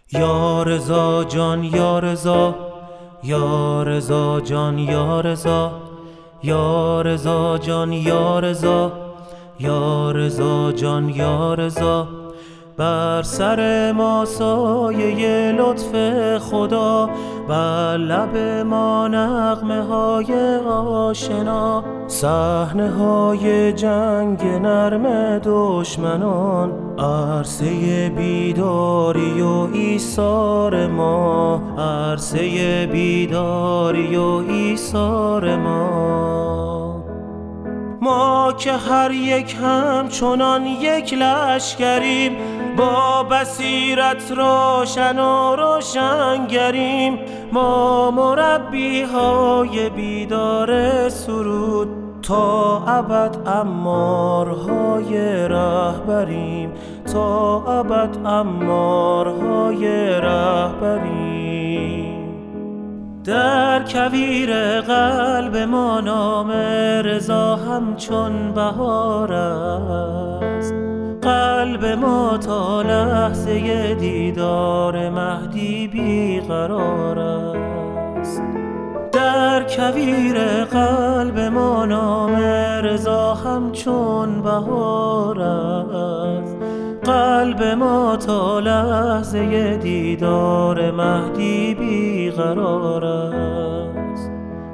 یا رضا جان یا رضا، یا رضا جان یا رضا، یا رضا جان یا رضا، یا رضا جان یا رضا. بر سر ما سایه لطف خدا، بر لب ما نغمه های آشنا. صحنه های جنگ نرم دشمنان، عرصه بیداری و ایثار ما، عرصه بیداری و ایثار ما. ما که هر یک همچنان یک لشکریم، با بصیرت روشن و روشنگریم. ما مربی های بیدار سرود، تا ابد امارهای رهبریم، تا ابد امارهای رهبریم. در کویر قلب ما نام رضا همچون بهار است، قلب ما تا لحظه دیدار مهدی بیقرار است. در کویر قلب ما نام رضا همچون بهار است، قلب ما تا لحظه دیدار مهدی بیقرار است.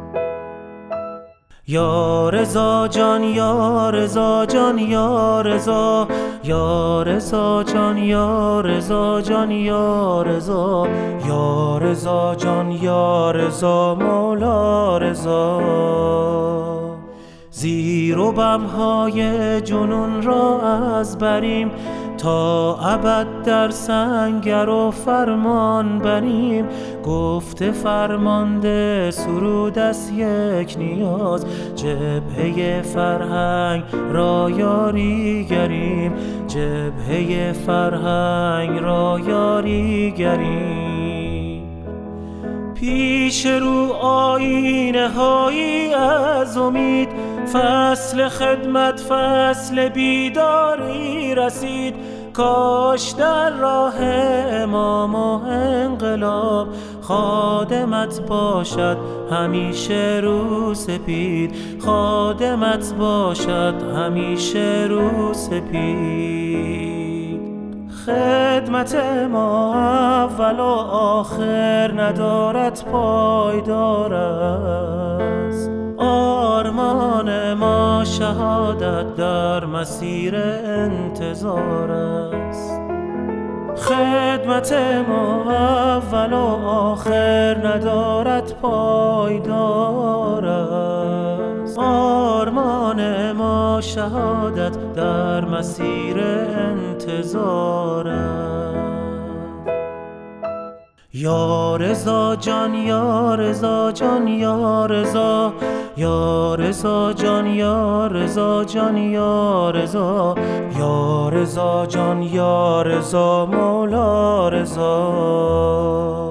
یا رضا جان یا رضا جان یا رضا، یا رضا جان یا رضا جان یا رضا، یا رضا جان یا رضا مولا رضا. زیر و بمهای جنون را از بریم، تا ابد در سنگر و فرمان بریم. گفته فرمانده سرود است یک نیاز، جبهه فرهنگ را یاری گریم، جبهه فرهنگ را یاری گریم. پیش رو آینه هایی از امید، فصل خدمت فصل بیداری رسید. کاش در راه امام و انقلاب، خادمت باشد همیشه رو سپید، خادمت باشد همیشه رو سپید. خدمت ما اول و آخر ندارد پایدار است، آرمان ما شهادت در مسیر انتظار است. خدمت ما اول و آخر ندارد پایدار است، آرمان ما شهادت در مسیر انتظار است. یا رضا جان یا رضا جان یا رضا، یا رضا جان یا رضا جان یا رضا، یا رضا جان یا رضا مولا رضا.